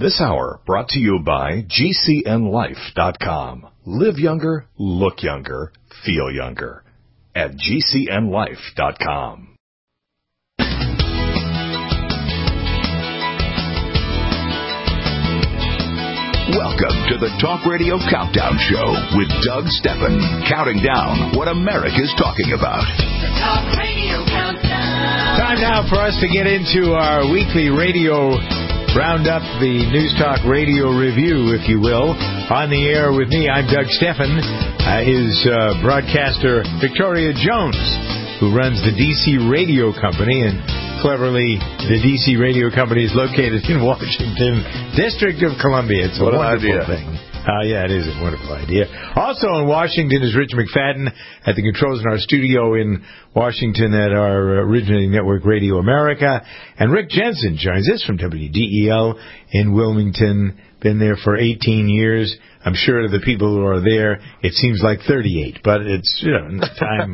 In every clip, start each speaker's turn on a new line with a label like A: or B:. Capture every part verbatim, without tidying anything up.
A: This hour brought to you by G C N life dot com. Live younger, look younger, feel younger at G C N life dot com.
B: Welcome to the Talk Radio Countdown Show with Doug Steffen, counting down what America's talking about.
C: The Talk Radio Countdown.
D: Time now for us to get into our weekly radio roundup, the News Talk Radio Review, if you will. On the air with me, I'm Doug Steffen. Uh, is uh, broadcaster Victoria Jones, who runs the D C Radio Company, and cleverly, the D C Radio Company is located in Washington, District of Columbia. It's a
E: what
D: wonderful
E: idea.
D: thing. Uh, yeah, it is a wonderful idea. Also in Washington is Rich McFadden at the controls in our studio in Washington at our originating network, Radio America. And Rick Jensen joins us from W D E L in Wilmington. Been there for eighteen years. I'm sure to the people who are there, it seems like thirty-eight. But it's, you know, time,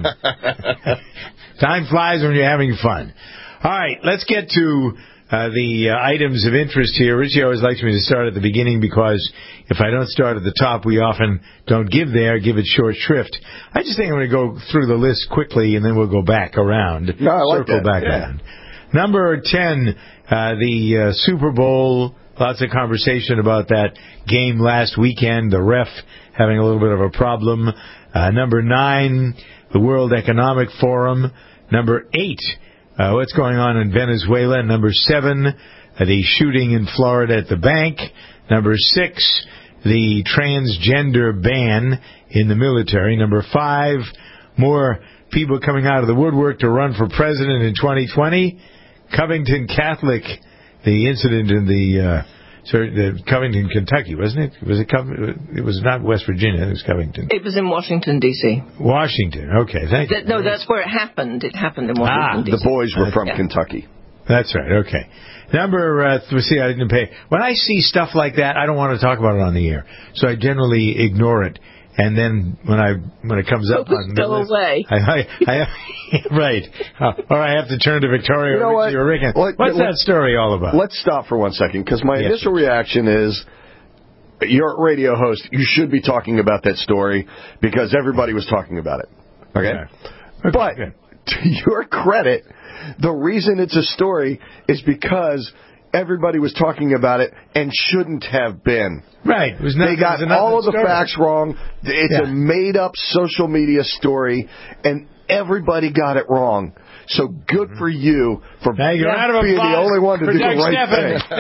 D: time flies when you're having fun. All right, let's get to uh, the uh, items of interest here. Richie always likes me to start at the beginning because if I don't start at the top, we often don't give there, give it short shrift. I just think I'm going to go through the list quickly, and then we'll go back around.
E: No, I like
D: circle
E: that.
D: back
E: Yeah.
D: around. Number ten, uh, the uh, Super Bowl. Lots of conversation about that game last weekend. The ref having a little bit of a problem. Uh, number nine, the World Economic Forum. Number eight, Uh, what's going on in Venezuela? Number seven, uh, the shooting in Florida at the bank. Number six, the transgender ban in the military. Number five, more people coming out of the woodwork to run for president in twenty twenty. Covington Catholic, the incident in the, uh, sorry, the Covington, Kentucky, wasn't it? Was it? Cov- it was not West Virginia. It was Covington.
F: It was in Washington, D C
D: Washington. Okay, thank you.
F: That, no, that's where it happened. It happened in Washington,
D: Ah,
F: D C
E: The boys were from
F: Yeah.
E: Kentucky.
D: That's right. Okay. Number, uh, let's see, I didn't pay. When I see stuff like that, I don't want to talk about it on the air. So I generally ignore it. And then when I when it comes up
F: So
D: on the
F: go
D: list,
F: away.
D: I, I, I, right. Uh, or I have to turn to Victoria
E: You know
D: or Richie
E: what?
D: or Rick. and,
E: Let-
D: What's
E: let-
D: that story all about?
E: Let's stop for one second, because my
D: Yes.
E: initial reaction is, you're a radio host. You should be talking about that story because everybody was talking about it. Okay?
D: Okay. Okay,
E: But
D: good.
E: to your credit, the reason it's a story is because everybody was talking about it and shouldn't have been.
D: Right. It was not,
E: They got
D: it was
E: all of the
D: story.
E: facts wrong. It's
D: Yeah.
E: a made-up social media story, and everybody got it wrong. So good for you for
D: Now you round of
E: being
D: applause
E: the only one to
D: for
E: do the
D: Doug
E: right
D: Steffen.
E: thing.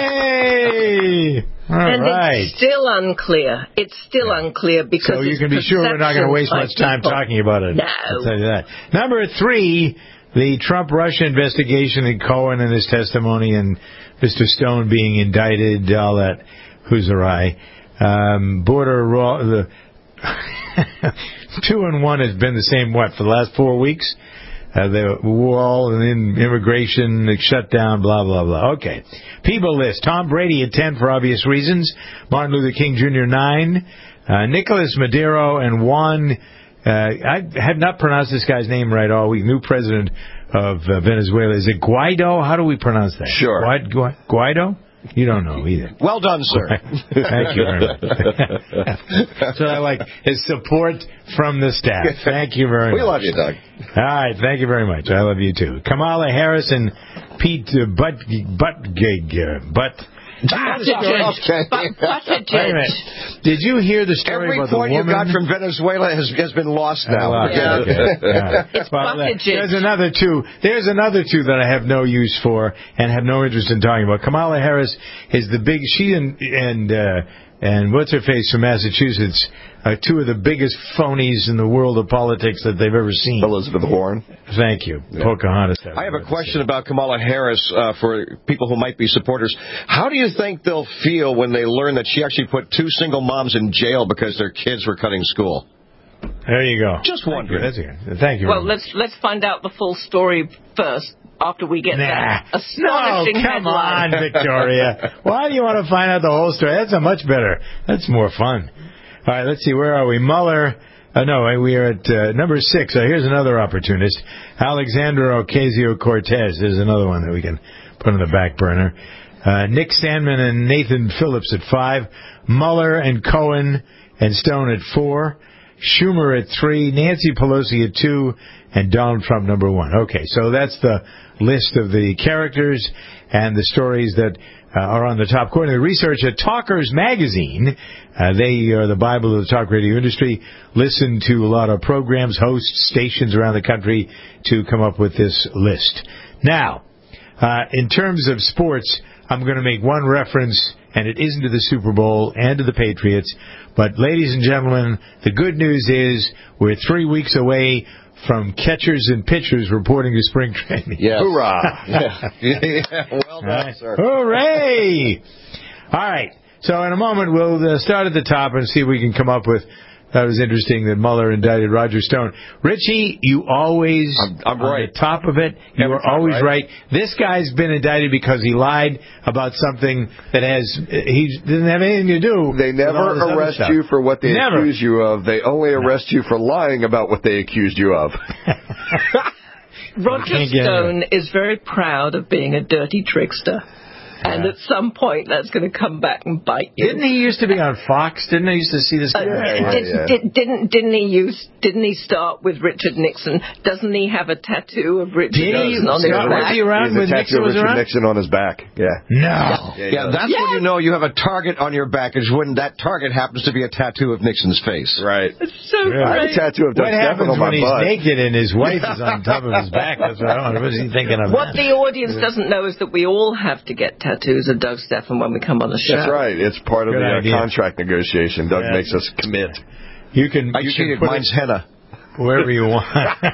D: Hey! All
F: And
D: right.
F: it's still unclear. It's still unclear because
D: So you
F: it's
D: can be sure we're not going to waste
F: perceptions
D: much time
F: by people.
D: talking about it.
F: No.
D: I'll tell you that. Number three, the Trump-Russia investigation and Cohen and his testimony and Mister Stone being indicted, all that whoozerei. Um, border raw, the two and one has been the same, what, for the last four weeks? Uh, the wall and then immigration shut down, blah, blah, blah. Okay. People list. Tom Brady at ten for obvious reasons. Martin Luther King Junior nine. Uh, Nicolas Maduro and Juan, uh, I had not pronounced this guy's name right all week. New president of uh, Venezuela. Is it Guaido? How do we pronounce that?
E: Sure.
D: Guai- Gui- Guaido? You don't know either.
E: Well done, sir.
D: Thank you very much. That's what I like, is support from the staff. Thank you very
E: We
D: much.
E: love you, Doug.
D: All right, thank you very much. I love you too. Kamala Harris and Pete uh, Butt Buttigieg, uh, Butt.
F: Buttigieg. But- Buttigieg.
D: Wait a minute. Did you hear the story
E: Every
D: about the
E: point you
D: woman?
E: got from Venezuela has, has been lost now.
D: Oh, okay,
F: Yeah.
D: okay. All right.
F: It's
D: Well, uh,
F: Buttigieg.
D: there's another two. There's another two that I have no use for and have no interest in talking about. Kamala Harris is the big. She and and uh, and what's her face from Massachusetts are two of the biggest phonies in the world of politics that they've ever seen.
E: Elizabeth Warren.
D: Thank you, Pocahontas.
G: I have a question about Kamala Harris uh, for people who might be supporters. How do you think they'll feel when they learn that she actually put two single moms in jail because their kids were cutting school?
D: There you go.
G: Just
D: Thank you.
G: wondering.
D: That's good. Thank you.
F: Well,
D: very much.
F: let's let's find out the full story first after we get
D: Nah.
F: that
D: No,
F: astonishing
D: come on,
F: headline.
D: Victoria. Why do you want to find out the whole story? That's a much better. That's more fun. All right, let's see. Where are we? Mueller. Uh, no, we are at uh, number six. Uh, here's another opportunist. Alexandra Ocasio-Cortez is another one that we can put on the back burner. Uh, Nick Sandman and Nathan Phillips at five. Mueller and Cohen and Stone at four. Schumer at three. Nancy Pelosi at two. And Donald Trump number one. Okay, so that's the list of the characters and the stories that uh, are on the top. According to the research at Talkers Magazine, uh, they are the Bible of the talk radio industry, listen to a lot of programs, hosts, stations around the country to come up with this list. Now, uh, in terms of sports, I'm going to make one reference, and it isn't to the Super Bowl and to the Patriots. But, ladies and gentlemen, the good news is we're three weeks away from catchers and pitchers reporting to spring training.
G: Yes.
E: Hoorah!
G: yeah. yeah. Well done,
D: Right.
G: sir.
D: Hooray! All right. So in a moment, we'll uh, start at the top and see if we can come up with. That was interesting that Mueller indicted Roger Stone. Richie, you always
G: I'm, I'm
D: on
G: right.
D: the top of it. You
G: Every
D: are
G: time,
D: always
G: right?
D: right. This guy's been indicted because he lied about something that has he didn't have anything to do.
E: They
D: with all
E: never
D: this other
E: arrest
D: stuff.
E: you for what they
D: Never.
E: accuse you of. They only arrest you for lying about what they accused you of.
F: Roger
D: Can't get
F: Stone is very proud of being a dirty trickster. And at some point, that's going to come back and bite you.
D: Didn't he used to be on Fox? Didn't I used to see this guy?
F: Uh,
E: Yeah,
F: did,
E: yeah.
F: Did, didn't didn't he use? Didn't he start with Richard Nixon? Doesn't he have a tattoo of Richard
D: Did he?
F: Nixon on his
D: Scott, was
F: back?
D: he around
E: He's a
D: when
E: tattoo
D: Nixon
E: of
D: was
E: Richard
D: around?
E: Nixon on his back. Yeah.
D: No.
G: Yeah, that's when you know you have a target on your back, is when that target happens to be a tattoo of Nixon's face.
E: Right.
F: It's so
D: Yeah.
E: I have a
F: great.
E: tattoo of Doug
D: What
E: Stephan
D: happens
E: on my
D: when he's
E: butt.
D: naked and his wife is on top of his back? That's what I don't know. What is he thinking of?
F: What the audience doesn't know is that we all have to get tattoos of Doug Stephan when we come on the show.
E: That's right. It's part of
D: Good
E: the
D: idea.
E: uh, contract negotiation. Doug
D: Yeah.
E: makes us commit.
D: You can.
G: I
D: you
G: cheated.
D: Can put
G: Mine's
D: it
G: henna.
D: wherever you want.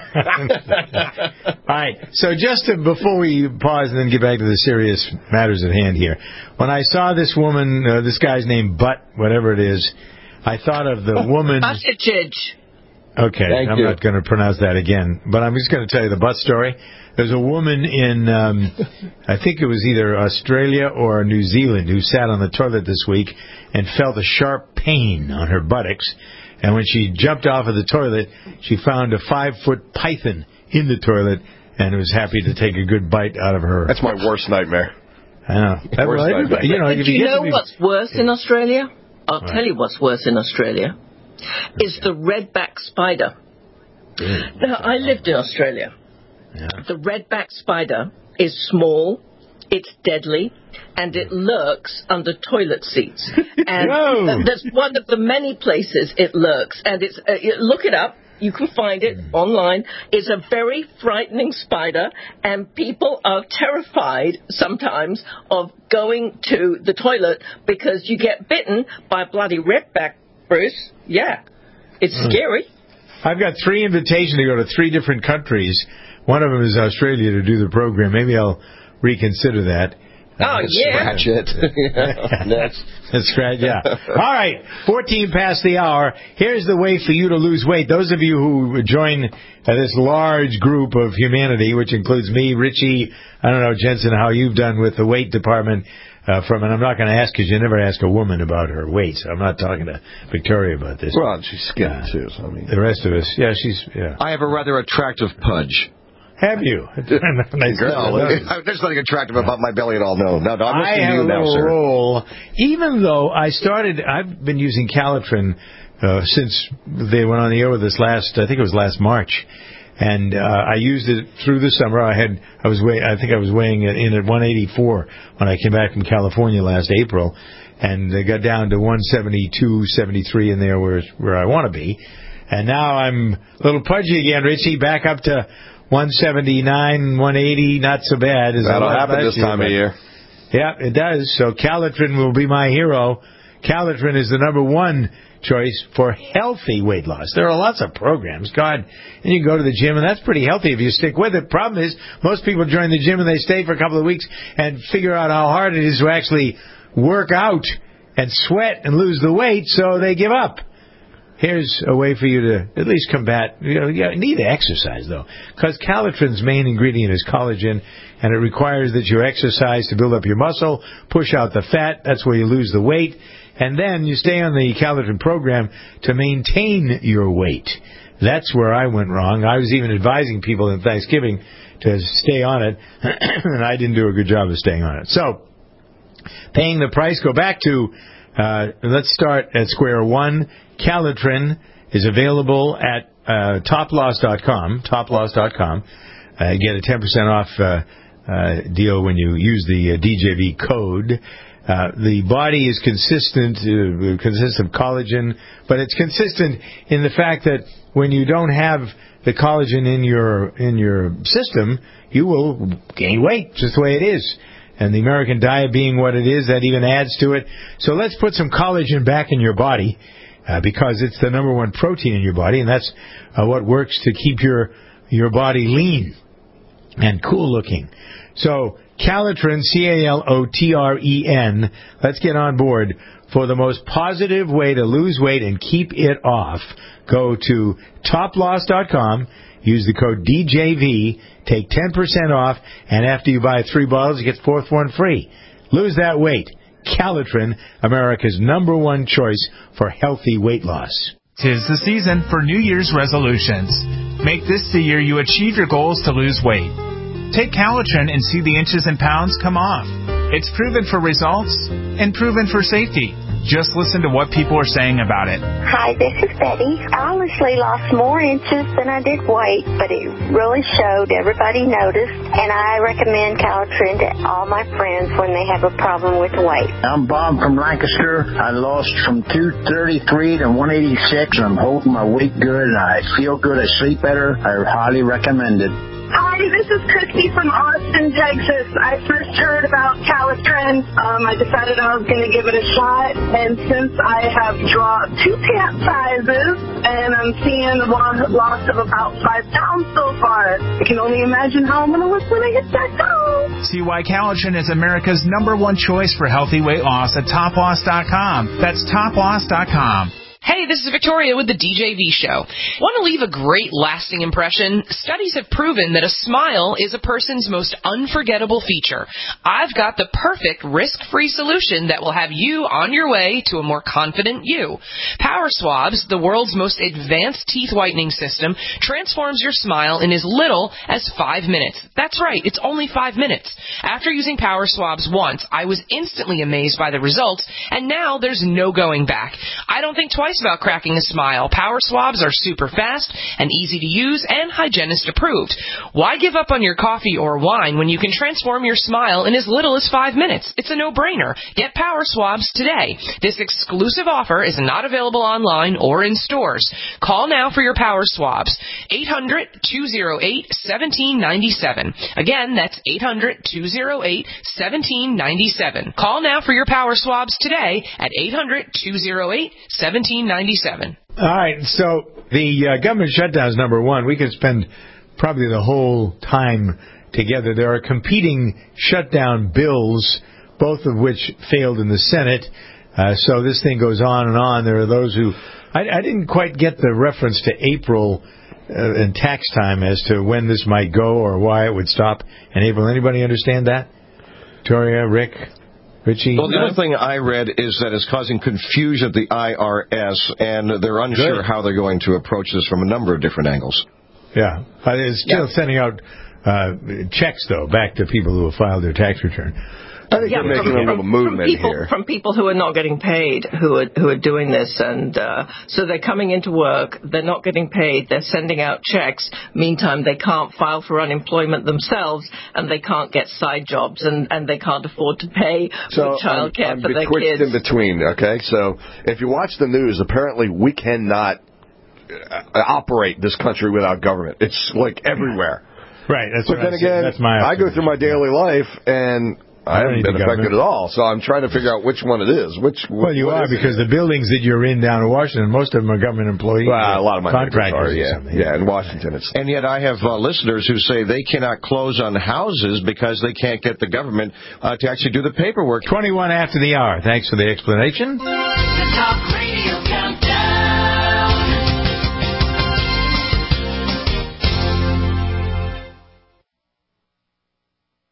D: All right. So just to, before we pause and then get back to the serious matters at hand here, when I saw this woman, uh, this guy's name Butt, whatever it is, I thought of the woman.
F: Buttigieg.
D: Okay,
G: Thank
D: I'm
G: you.
D: not going to pronounce that again, but I'm just going to tell you the butt story. There's a woman in, um, I think it was either Australia or New Zealand, who sat on the toilet this week and felt a sharp pain on her buttocks. And when she jumped off of the toilet, she found a five-foot python in the toilet and was happy to take a good bite out of her.
E: That's my worst nightmare.
D: I know. That,
E: Worst
D: well,
E: nightmare.
D: you know,
F: But
D: if
F: do
D: you
F: you
D: get
F: know
D: to be-
F: what's worse in Australia? I'll
D: Right.
F: tell you what's worse in Australia. Is the redback spider. Now, I lived in Australia.
D: Yeah.
F: The redback spider is small, it's deadly, and it lurks under toilet seats. And
D: Whoa.
F: that's one of the many places it lurks. And it's uh, you look it up. You can find it online. It's a very frightening spider, and people are terrified sometimes of going to the toilet because you get bitten by a bloody redback, Bruce. Yeah, it's scary.
D: I've got three invitations to go to three different countries. One of them is Australia to do the program. Maybe I'll reconsider that.
F: Oh, yeah.
G: Scratch it. Yeah. Next.
D: That's right, yeah. All right, fourteen past the hour. Here's the way for you to lose weight. Those of you who join uh, this large group of humanity, which includes me, Richie, I don't know, Jensen, how you've done with the weight department. Uh, from and I'm not going to ask because you never ask a woman about her weight. So I'm not talking to Victoria about this.
E: Well, she's skinny
D: Uh,
E: too. So I mean,
D: The rest of us, yeah, she's yeah.
G: I have a rather attractive pudge.
D: Have you? Nice
G: No,
D: girl.
G: there's nothing attractive about my belly at all. No, no, no. I'm
D: I
G: listening
D: have
G: to you
D: a
G: now,
D: little
G: sir.
D: roll. Even though I started, I've been using Calitrin uh, since they went on the air with us last. I think it was last March, and uh, I used it through the summer. I had, I was weigh, I think I was weighing it in at one eighty-four when I came back from California last April, and they got down to one seventy-two, seventy-three in there where where I want to be, and now I'm a little pudgy again, Richie, back up to one seventy-nine, one eighty, not so bad. As
E: that'll
D: I was
E: happen
D: last
E: this
D: year,
E: time
D: but-
E: of year.
D: Yeah, it does. So Calitrin will be my hero. Calitrin is the number one choice for healthy weight loss. There are lots of programs, God, and you can go to the gym, and that's pretty healthy if you stick with it. Problem is, most people join the gym and they stay for a couple of weeks and figure out how hard it is to actually work out and sweat and lose the weight, so they give up. Here's a way for you to at least combat. You know, you need to exercise, though, because Calitrin's main ingredient is collagen, and it requires that you exercise to build up your muscle, push out the fat. That's where you lose the weight. And then you stay on the Calitrin program to maintain your weight. That's where I went wrong. I was even advising people in Thanksgiving to stay on it, and I didn't do a good job of staying on it. So Paying the price, go back to, uh, let's start at square one. Calitrin is available at uh, top loss dot com, top loss dot com. Uh, get a ten percent off uh, uh, deal when you use the uh, D J V code. Uh, the body is consistent, uh, consists of collagen, but it's consistent in the fact that when you don't have the collagen in your in your system, you will gain weight, just the way it is. And the American diet being what it is, that even adds to it. So let's put some collagen back in your body, uh, because it's the number one protein in your body, and that's uh, what works to keep your your body lean and cool looking. So Calitrin, C A L O T R E N, let's get on board. For the most positive way to lose weight and keep it off, go to top loss dot com, use the code D J V, take ten percent off, and after you buy three bottles, you get the fourth one free. Lose that weight. Calitrin, America's number one choice for healthy weight loss.
H: Tis the season for New Year's resolutions. Make this the year you achieve your goals to lose weight. Take Calitrin and see the inches and pounds come off. It's proven for results and proven for safety. Just listen to what people are saying about it.
I: Hi, this is Betty. I honestly lost more inches than I did weight, but it really showed. Everybody noticed, and I recommend Calitrin to all my friends when they have a problem with weight.
J: I'm Bob from Lancaster. I lost from two thirty-three to one eighty-six, and I'm holding my weight good, and I feel good. I sleep better. I highly recommend it.
K: Hi, this is Christy from Austin, Texas. I first heard about Calitrin. Um, I decided I was going to give it a shot, and since I have dropped two pant sizes, and I'm seeing a loss of about five pounds so far, I can only imagine how I'm going to look when I hit that goal.
H: See why Calitrin is America's number one choice for healthy weight loss at top loss dot com. That's top loss dot com.
L: Hey, this is Victoria with the D J V Show. Want to leave a great lasting impression? Studies have proven that a smile is a person's most unforgettable feature. I've got the perfect risk-free solution that will have you on your way to a more confident you. Power Swabs, the world's most advanced teeth whitening system, transforms your smile in as little as five minutes. That's right, it's only five minutes. After using Power Swabs once, I was instantly amazed by the results, and now there's no going back. I don't think twice about cracking a smile. Power Swabs are super fast and easy to use and hygienist approved. Why give up on your coffee or wine when you can transform your smile in as little as five minutes? It's a no-brainer. Get Power Swabs today. This exclusive offer is not available online or in stores. Call now for your Power Swabs. eight hundred, two oh eight, one seven nine seven. Again, that's eight hundred, two oh eight, one seven nine seven. Call now for your Power Swabs today at eight hundred, two oh eight, one seven ninety-seven.
D: All right, so the uh, government shutdown is number one. We could spend probably the whole time together. There are competing shutdown bills, both of which failed in the Senate. Uh, so this thing goes on and on. There are those who... I, I didn't quite get the reference to April uh, and tax time as to when this might go or why it would stop in April. Anybody understand that? Victoria, Rick? Richie?
G: Well, the other thing I read is that it's causing confusion at the I R S, and they're unsure Good. how they're going to approach this from a number of different angles.
D: Yeah. Uh, it's still yeah. sending out uh, checks, though, back to people who have filed their tax return.
E: I think
F: yeah,
E: they're making
F: from,
E: a little movement
F: from people,
E: here.
F: From people who are not getting paid, who are who are doing this, and uh, so they're coming into work, they're not getting paid, they're sending out checks. Meantime, they can't file for unemployment themselves, and they can't get side jobs, and, and they can't afford to pay
E: so
F: for childcare
E: I'm, I'm
F: for their
E: betwixt
F: kids.
E: in between, okay? So if you watch the news, apparently we cannot uh, operate this country without government. It's like everywhere.
D: Right. That's
E: but then again,
D: that's my
E: I go through my daily life and I haven't been affected at all, so I'm trying to figure out which one it is. Which
D: well, you are because it? the buildings that you're in down in Washington, most of them are government employees.
E: Well, a lot of my
D: contractors
E: are, yeah, yeah. In Washington, it's
G: and yet I have uh, listeners who say they cannot close on houses because they can't get the government uh, to actually do the paperwork.
D: Twenty-one after the hour. Thanks for the explanation.
C: The Talk Radio Countdown.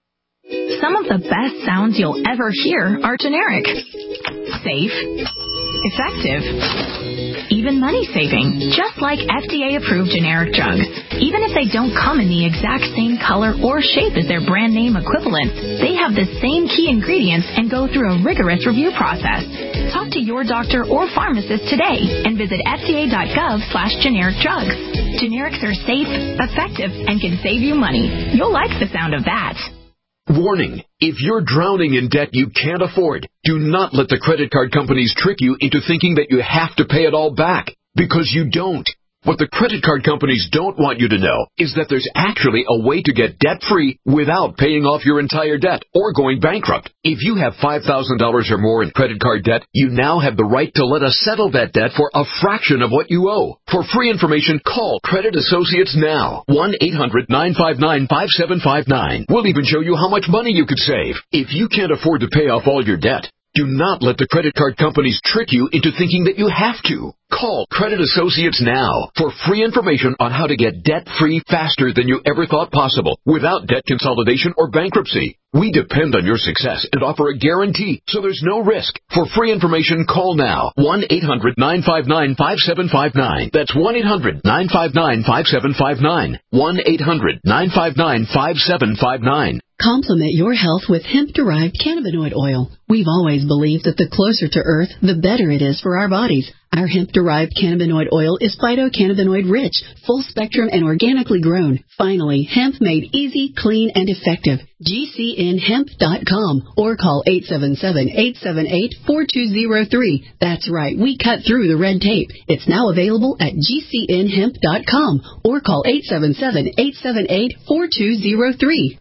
M: Some of the best sounds you'll ever hear are generic, safe, effective, even money-saving, just like F D A-approved generic drugs. Even if they don't come in the exact same color or shape as their brand name equivalents, they have the same key ingredients and go through a rigorous review process. Talk to your doctor or pharmacist today and visit F D A dot gov slash generic drugs. Generics are safe, effective, and can save you money. You'll like the sound of that.
N: Warning, if you're drowning in debt you can't afford, do not let the credit card companies trick you into thinking that you have to pay it all back, because you don't. What the credit card companies don't want you to know is that there's actually a way to get debt-free without paying off your entire debt or going bankrupt. If you have five thousand dollars or more in credit card debt, you now have the right to let us settle that debt for a fraction of what you owe. For free information, call Credit Associates now. one eight hundred nine five nine five seven five nine. We'll even show you how much money you could save. If you can't afford to pay off all your debt, do not let the credit card companies trick you into thinking that you have to. Call Credit Associates now for free information on how to get debt-free faster than you ever thought possible without debt consolidation or bankruptcy. We depend on your success and offer a guarantee, so there's no risk. For free information, call now. one eight hundred nine five nine five seven five nine. That's one eight hundred nine five nine five seven five nine. one eight hundred nine five nine five seven five nine.
O: Complement your health with hemp-derived cannabinoid oil. We've always believed that the closer to Earth, the better it is for our bodies. Our hemp-derived cannabinoid oil is phytocannabinoid-rich, full-spectrum, and organically grown. Finally, hemp made easy, clean, and effective. G C N hemp dot com or call eight seven seven, eight seven eight, four two zero three. That's right, we cut through the red tape. It's now available at G C N hemp dot com or call eight seven seven, eight seven eight, four two zero three.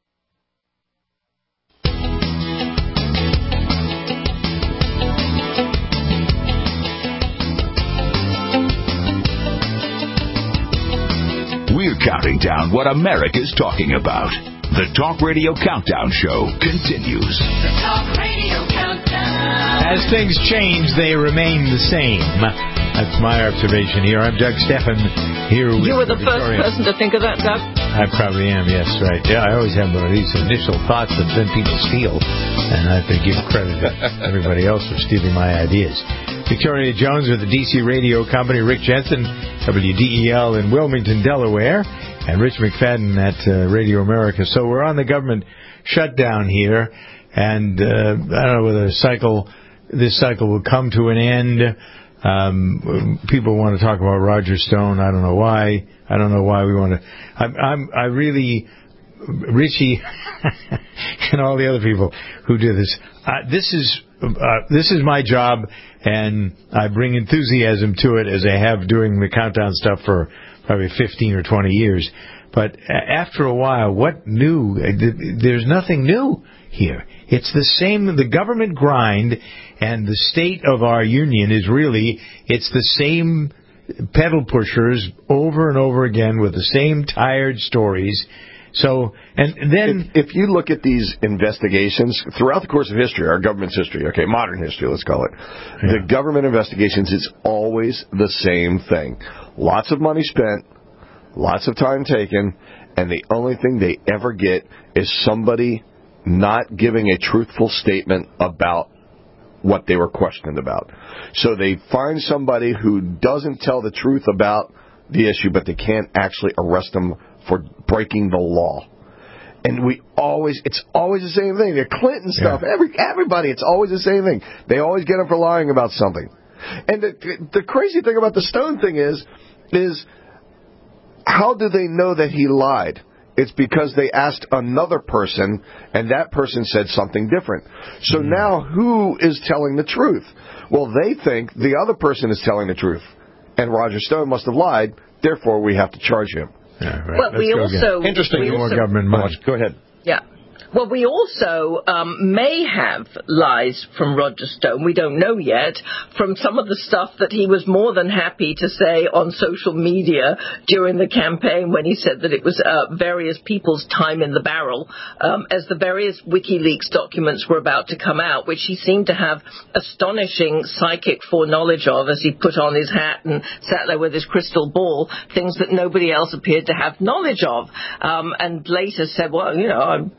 B: We're counting down what America's talking about. The Talk Radio Countdown Show continues.
C: The Talk Radio Countdown.
D: As things change, they remain the same. That's my observation here. I'm Doug Stephan here with
F: You were the
D: Victoria.
F: first person to think of that, Doug?
D: I probably am, yes, right. Yeah, I always have one of these initial thoughts that then people steal, and I have to give credit to everybody else for stealing my ideas. Victoria Jones with the D C Radio Company, Rick Jensen, W D E L in Wilmington, Delaware, and Rich McFadden at uh, Radio America. So we're on the government shutdown here, and uh, I don't know whether the cycle, this cycle will come to an end. Um, people want to talk about Roger Stone. I don't know why. I don't know why we want to. I'm, I'm I really, Richie, and all the other people who do this. Uh, this is uh, this is my job, and I bring enthusiasm to it as I have doing the countdown stuff for probably fifteen or twenty years. But after a while, what new? There's nothing new here. It's the same, the government grind, and the state of our union is really, it's the same pedal pushers over and over again with the same tired stories. So, and then...
E: If, if you look at these investigations, throughout the course of history, our government's history, okay, modern history, let's call it, yeah. The government investigations is always the same thing. Lots of money spent, lots of time taken, and the only thing they ever get is somebody not giving a truthful statement about what they were questioned about. So they find somebody who doesn't tell the truth about the issue, but they can't actually arrest them for breaking the law. And we always, it's always the same thing. The Clinton stuff, yeah. every everybody, it's always the same thing. They always get them for lying about something. And the, the crazy thing about the Stone thing is, is how do they know that he lied? It's because they asked another person, and that person said something different. So mm. now who is telling the truth? Well, they think the other person is telling the truth, and Roger Stone must have lied, therefore we have to charge him.
D: Yeah, right.
F: Well, we also...
D: Again. Interesting.
F: We
D: More
F: also,
D: government money.
E: Go ahead.
F: Yeah. Well, we also um, may have lies from Roger Stone, we don't know yet, from some of the stuff that he was more than happy to say on social media during the campaign when he said that it was uh, various people's time in the barrel, um, as the various WikiLeaks documents were about to come out, which he seemed to have astonishing psychic foreknowledge of as he put on his hat and sat there with his crystal ball, things that nobody else appeared to have knowledge of, um, and later said, well, you know, I don't know how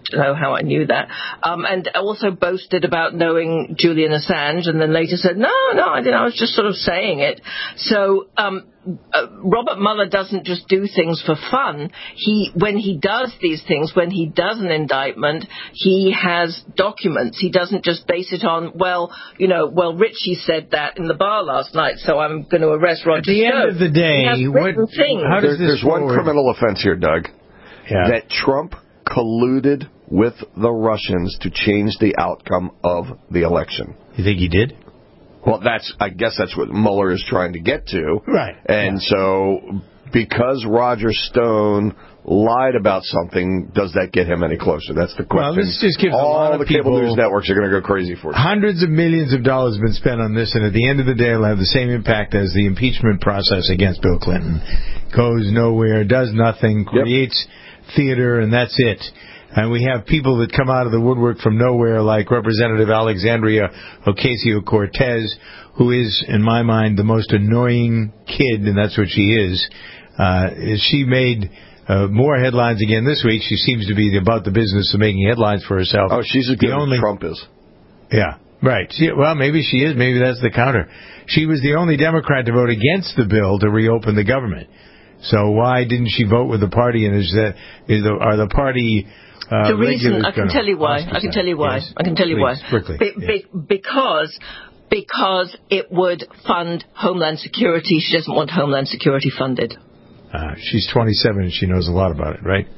F: how I knew that. Um, and also boasted about knowing Julian Assange, and then later said, no, no, I didn't. I was just sort of saying it. So um, uh, Robert Mueller doesn't just do things for fun. He, when he does these things, when he does an indictment, he has documents. He doesn't just base it on, well, you know, well, Richie said that in the bar last night, so I'm going to arrest Roger
D: At the
F: Stone.
D: end of the day, what, how does
E: there,
D: this
E: there's one
D: forward?
E: criminal offense here, Doug,
D: yeah.
E: that Trump colluded with the Russians to change the outcome of the election.
D: You think he did?
E: Well, that's I guess that's what Mueller is trying to get to.
D: Right.
E: And yeah. so because Roger Stone lied about something, does that get him any closer? That's the question.
D: Well, this just gives
E: all
D: a lot of
E: the cable
D: people,
E: news networks are going to go crazy for it.
D: Hundreds of millions of dollars have been spent on this, and at the end of the day, it'll have the same impact as the impeachment process against Bill Clinton. Goes nowhere, does nothing, creates yep. theater, and that's it. And we have people that come out of the woodwork from nowhere, like Representative Alexandria Ocasio-Cortez, who is, in my mind, the most annoying kid, and that's what she is. Uh, she made uh, more headlines again this week. She seems to be about the business of making headlines for herself.
E: Oh, she's as good
D: only,
E: as Trump is.
D: Yeah, right. She, well, maybe she is. Maybe that's the counter. She was the only Democrat to vote against the bill to reopen the government. So why didn't she vote with the party? And is that is the, are the party... Uh,
F: the reason, I can tell you why. I can tell you why.
D: Yes.
F: I can tell you
D: Please,
F: why.
D: Quickly.
F: Be,
D: yes.
F: be, because because it would fund Homeland Security. She doesn't want Homeland Security funded.
D: Uh, she's twenty-seven and she knows a lot about it, right?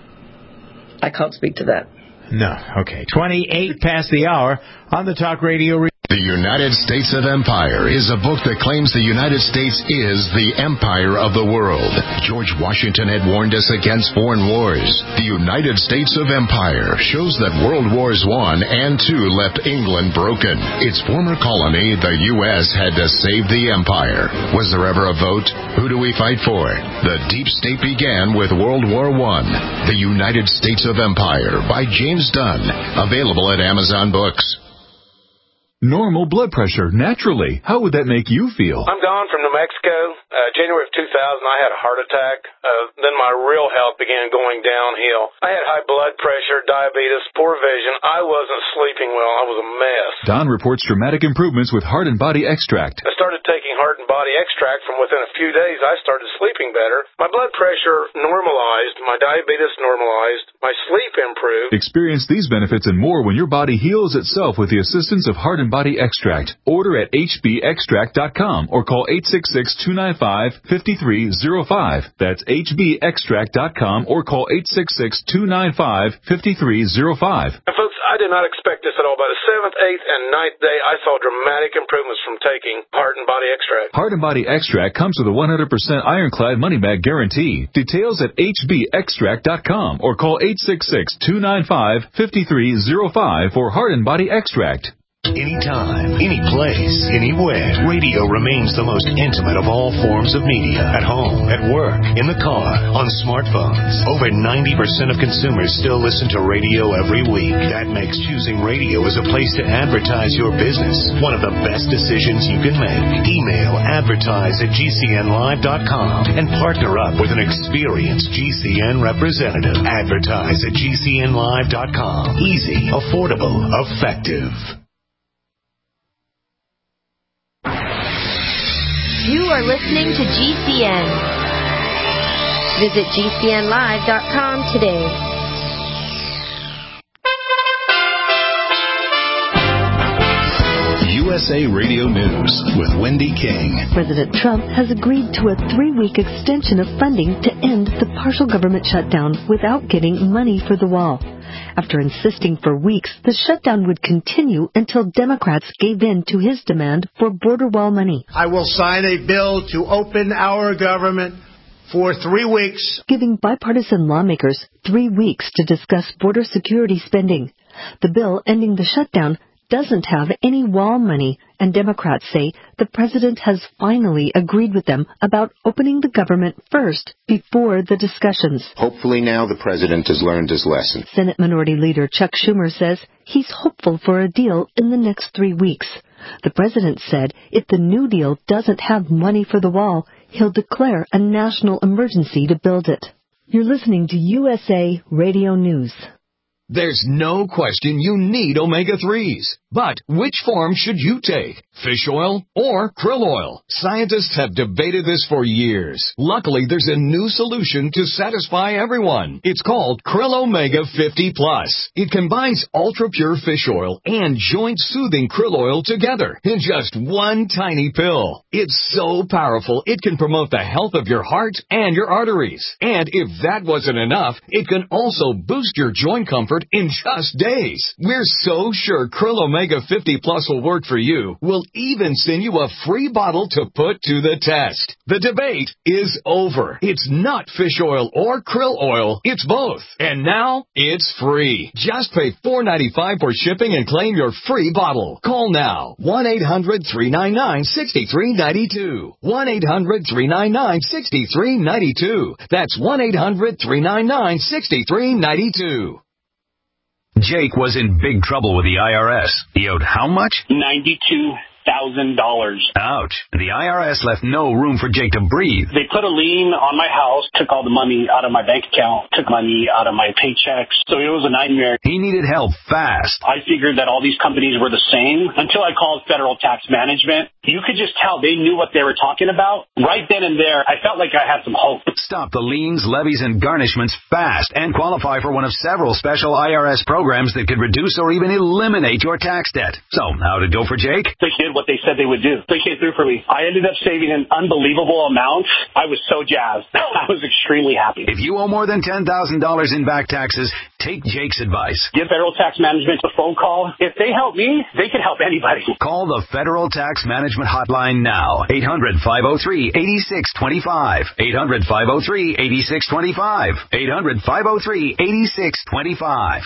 F: I can't speak to that.
D: No. Okay. twenty-eight past the hour on the Talk Radio. Re-
P: The United States of Empire is a book that claims the United States is the empire of the world. George Washington had warned us against foreign wars. The United States of Empire shows that World Wars One and Two left England broken. Its former colony, the U S, had to save the empire. Was there ever a vote? Who do we fight for? The deep state began with World War One. The United States of Empire by James Dunn. Available at Amazon Books.
Q: Normal blood pressure, naturally. How would that make you feel?
R: I'm Don from New Mexico. Uh, January of two thousand, I had a heart attack. Uh, then my real health began going downhill. I had high blood pressure, diabetes, poor vision. I wasn't sleeping well. I was a mess.
Q: Don reports dramatic improvements with Heart and Body Extract.
R: I started taking Heart and Body Extract. From within a few days, I started sleeping better. My blood pressure normalized. My diabetes normalized. My sleep improved.
Q: Experience these benefits and more when your body heals itself with the assistance of Heart and Body Extract. Order at h b extract dot com or call eight six six, two nine five, five three zero five. That's h b extract dot com or call eight six six, two nine five, five three zero five.
R: And folks, I did not expect this at all. By the seventh, eighth, and ninth day, I saw dramatic improvements from taking Heart and Body Extract.
Q: Heart and Body Extract comes with a one hundred percent ironclad money-back guarantee. Details at h b extract dot com or call eight six six, two nine five, five three zero five for Heart and Body Extract.
S: Anytime, any place, anywhere, radio remains the most intimate of all forms of media. At home, at work, in the car, on smartphones. Over ninety percent of consumers still listen to radio every week. That makes choosing radio as a place to advertise your business one of the best decisions you can make. Email advertise at g c n live dot com and partner up with an experienced G C N representative. Advertise at g c n live dot com. Easy, affordable, effective.
T: You are listening to G C N. Visit g c n live dot com today.
S: U S A Radio News with Wendy King.
U: President Trump has agreed to a three-week extension of funding to end the partial government shutdown without getting money for the wall. After insisting for weeks the shutdown would continue until Democrats gave in to his demand for border wall money.
V: I will sign a bill to open our government for three weeks.
U: Giving bipartisan lawmakers three weeks to discuss border security spending. The bill ending the shutdown doesn't have any wall money, and Democrats say the president has finally agreed with them about opening the government first before the discussions.
W: Hopefully now the president has learned his lesson.
U: Senate Minority Leader Chuck Schumer says he's hopeful for a deal in the next three weeks. The president said if the New Deal doesn't have money for the wall, he'll declare a national emergency to build it. You're listening to U S A Radio News.
N: There's no question you need omega threes. But which form should you take? Fish oil or krill oil? Scientists have debated this for years. Luckily, there's a new solution to satisfy everyone. It's called Krill Omega fifty plus. It combines ultra-pure fish oil and joint-soothing krill oil together in just one tiny pill. It's so powerful, it can promote the health of your heart and your arteries. And if that wasn't enough, it can also boost your joint comfort in just days. We're so sure Krill Omega fifty plus will work for you. We'll even send you a free bottle to put to the test. The debate is over. It's not fish oil or krill oil. It's both. And now it's free. Just pay four dollars and ninety-five cents for shipping and claim your free bottle. Call now. one eight hundred three nine nine six three nine two. one eight hundred three nine nine six three nine two. That's one eight hundred three nine nine six three nine two.
A: Jake was in big trouble with the I R S. He owed how much?
I: ninety-two thousand dollars.
A: Ouch. The I R S left no room for Jake to breathe.
I: They put a lien on my house, took all the money out of my bank account, took money out of my paychecks. So it was a nightmare.
A: He needed help fast.
I: I figured that all these companies were the same until I called Federal Tax Management. You could just tell they knew what they were talking about. Right then and there, I felt like I had some hope.
A: Stop the liens, levies, and garnishments fast and qualify for one of several special I R S programs that could reduce or even eliminate your tax debt. So, how'd it go for Jake?
I: They did what they said they would do. They came through for me. I ended up saving an unbelievable amount. I was so jazzed. I was extremely happy.
A: If you owe more than ten thousand dollars in back taxes, take Jake's advice.
I: Give Federal Tax Management a phone call. If they help me, they can help anybody.
A: Call the Federal Tax Management Hotline now. eight hundred five oh three eight six two five. eight hundred five oh three eight six two five. eight hundred five oh three eight six two five.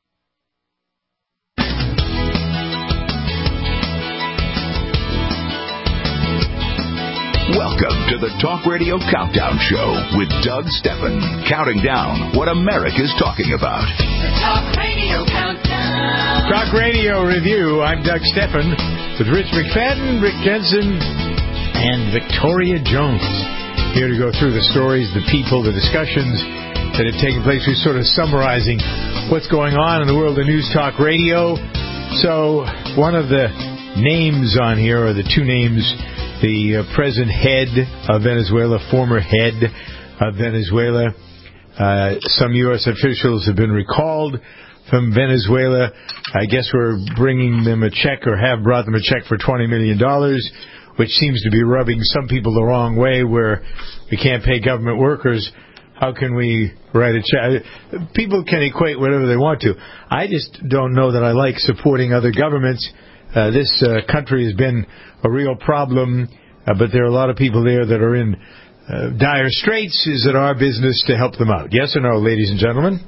B: Welcome to the Talk Radio Countdown Show with Doug Steffen, counting down what America's talking about.
C: The Talk Radio Countdown.
D: Talk Radio Review. I'm Doug Steffen with Rich McFadden, Rick Jensen, and Victoria Jones. Here to go through the stories, the people, the discussions that have taken place. We're sort of summarizing what's going on in the world of News Talk Radio. So one of the names on here, or the two names, the uh, present head of Venezuela, former head of Venezuela. Uh, some U S officials have been recalled from Venezuela. I guess we're bringing them a check, or have brought them a check for twenty million dollars, which seems to be rubbing some people the wrong way, where we can't pay government workers. How can we write a check? People can equate whatever they want to. I just don't know that I like supporting other governments. Uh, this uh, country has been a real problem, uh, but there are a lot of people there that are in uh, dire straits. Is it our business to help them out? Yes or no, ladies and gentlemen?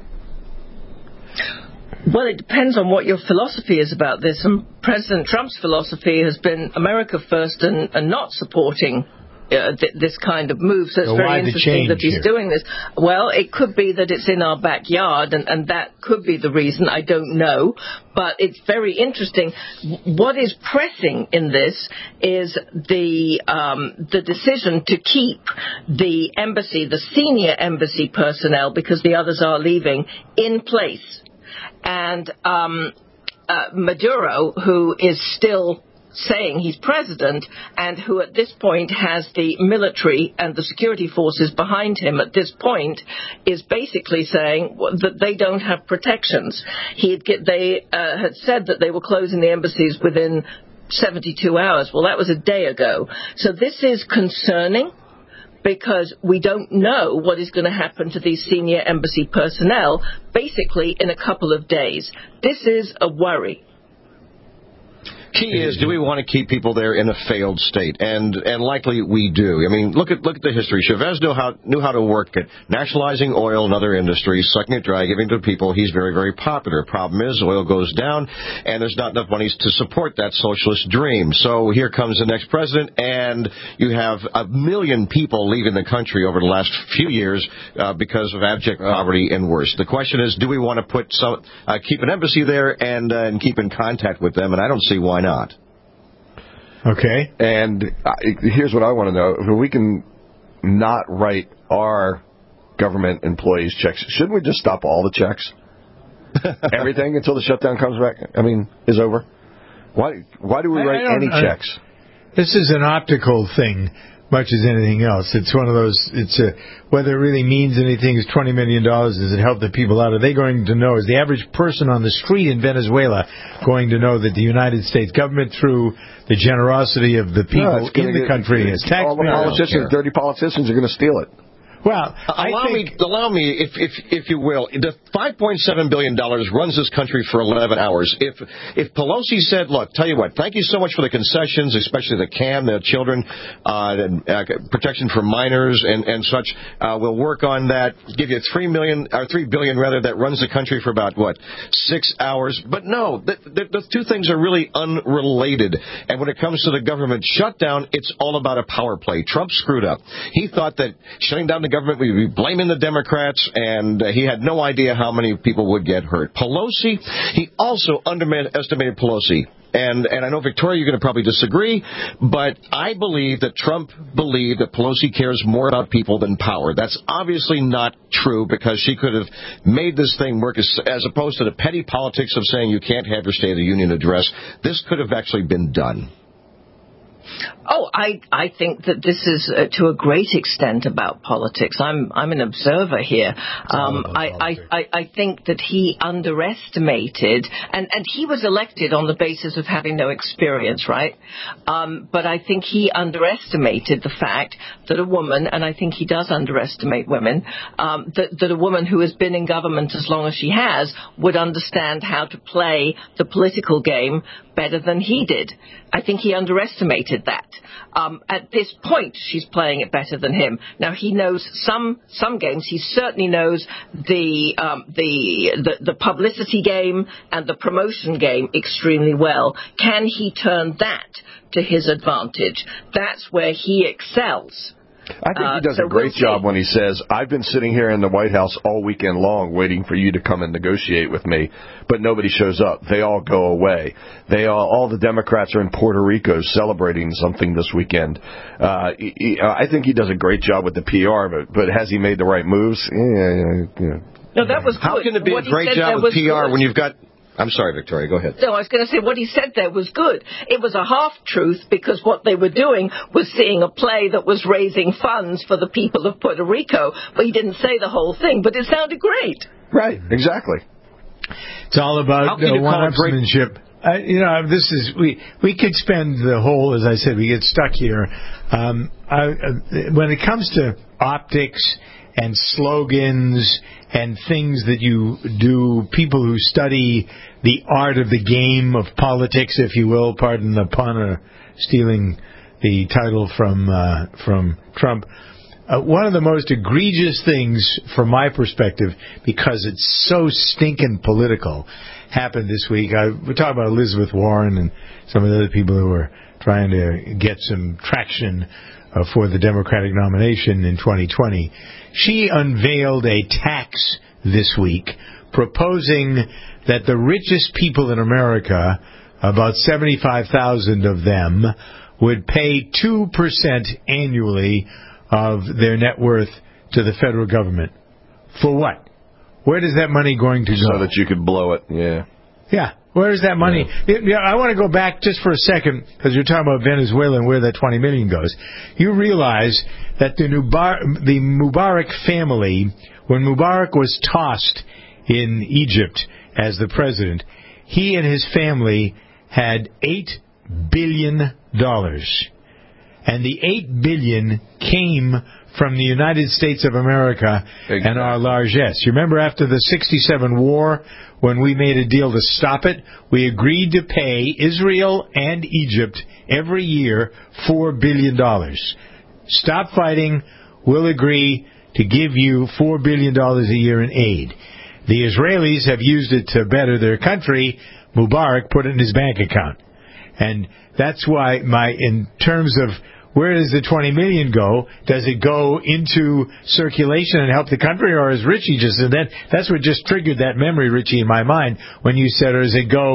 F: Well, it depends on what your philosophy is about this. And President Trump's philosophy has been America first and, and not supporting Uh, th- this kind of move. So it's
D: so
F: very interesting that he's
D: here?
F: doing this. Well, it could be that it's in our backyard, and, and that could be the reason. I don't know. But it's very interesting. What is pressing in this is the um, the decision to keep the embassy, the senior embassy personnel, because the others are leaving, in place. And um, uh, Maduro, who is still saying he's president, and who at this point has the military and the security forces behind him at this point, is basically saying that they don't have protections. He had get, they uh, had said that they were closing the embassies within seventy-two hours. Well, that was a day ago. So this is concerning, because we don't know what is going to happen to these senior embassy personnel, basically in a couple of days. This is a worry.
G: Key is, do we want to keep people there in a failed state? And and likely we do. I mean, look at look at the history. Chavez knew how knew how to work at nationalizing oil and other industries, sucking it dry, giving it to people. He's very, very popular. Problem is, oil goes down, and there's not enough money to support that socialist dream. So here comes the next president, and you have a million people leaving the country over the last few years uh, because of abject poverty and worse. The question is, do we want to put some uh, keep an embassy there and uh, and keep in contact with them? And I don't see why not.
D: Okay.
E: And uh, here's what I want to know. If we can not write our government employees checks, shouldn't we just stop all the checks? Everything until the shutdown comes back, I mean, is over? Why Why do we write any checks?
D: I, this is an optical thing, much as anything else. It's one of those, it's a, whether it really means anything is twenty million dollars, does it help the people out? Are they going to know, is the average person on the street in Venezuela going to know that the United States government, through the generosity of the people
E: no,
D: in the
E: get,
D: country, as taxpayers,
E: all the politicians, dirty politicians are going to steal it.
D: Well,
G: allow
D: I think,
G: me, allow me, if if if you will, the five point seven billion dollars runs this country for eleven hours. If if Pelosi said, "Look, tell you what, thank you so much for the concessions, especially the C A M, the children uh, and, uh, protection for minors and and such. Uh, we'll work on that. Give you three million or three billion rather. That runs the country for about what six hours. But no, the, the, the two things are really unrelated. And when it comes to the government shutdown, it's all about a power play. Trump screwed up. He thought that shutting down the government, we'd be blaming the Democrats, and uh, he had no idea how many people would get hurt. Pelosi, he also underestimated Pelosi. And and I know, Victoria, you're going to probably disagree, but I believe that Trump believed that Pelosi cares more about people than power. That's obviously not true, because she could have made this thing work as, as opposed to the petty politics of saying you can't have your State of the Union address. This could have actually been done.
F: Oh, I I think that this is uh, to a great extent about politics. I'm I'm an observer here. Um, I, I, I I think that he underestimated, and, and he was elected on the basis of having no experience, right? Um, but I think he underestimated the fact that a woman, and I think he does underestimate women, um, that, that a woman who has been in government as long as she has would understand how to play the political game better than he did. I think he underestimated that. Um, at this point, she's playing it better than him. Now, he knows some some games. He certainly knows the um, the, the the publicity game and the promotion game extremely well. Can he turn that to his advantage? That's where he excels.
E: I think
F: uh,
E: he does
F: so
E: a great
F: we'll
E: job when he says, I've been sitting here in the White House all weekend long waiting for you to come and negotiate with me, but nobody shows up. They all go away. They all, all the Democrats are in Puerto Rico celebrating something this weekend. Uh, he, he, I think he does a great job with the P R, but, but has he made the right moves? Yeah, yeah.
F: No, that was good.
G: How can it be
F: what
G: a great job with P R good. when you've got... I'm sorry, Victoria, go ahead.
F: No, I was going to say what he said there was good. It was a half-truth, because what they were doing was seeing a play that was raising funds for the people of Puerto Rico, but he didn't say the whole thing, but it sounded great.
E: Right, exactly.
D: It's all about uh, one-upsmanship. Uh, you know, this is, we we could spend the whole, as I said, we get stuck here. Um, I, uh, when it comes to optics and slogans and things that you do, people who study the art of the game of politics, if you will, pardon the pun, or stealing the title from uh, from Trump. Uh, one of the most egregious things, from my perspective, because it's so stinking political, happened this week. I, we're talking about Elizabeth Warren and some of the other people who are trying to get some traction uh, for the Democratic nomination in twenty twenty. She unveiled a tax this week proposing that the richest people in America, about seventy-five thousand of them, would pay two percent annually of their net worth to the federal government. For what? Where is that money going to go?
E: So that you could blow it, yeah.
D: Yeah. Where is that money? Yeah. Yeah, I want to go back just for a second, because you're talking about Venezuela and where that twenty million dollars goes. You realize that the, Mubar- the Mubarak family, when Mubarak was tossed in Egypt as the president, he and his family had eight billion dollars. And the eight billion dollars came from the United States of America exactly. and our largesse. You remember after the sixty-seven war, when we made a deal to stop it, we agreed to pay Israel and Egypt every year four billion dollars. Stop fighting. We'll agree to give you four billion dollars a year in aid. The Israelis have used it to better their country. Mubarak put it in his bank account. And that's why my, in terms of where does the twenty million dollars go? Does it go into circulation and help the country, or as Richie just said, that, that's what just triggered that memory, Richie, in my mind when you said, or does it go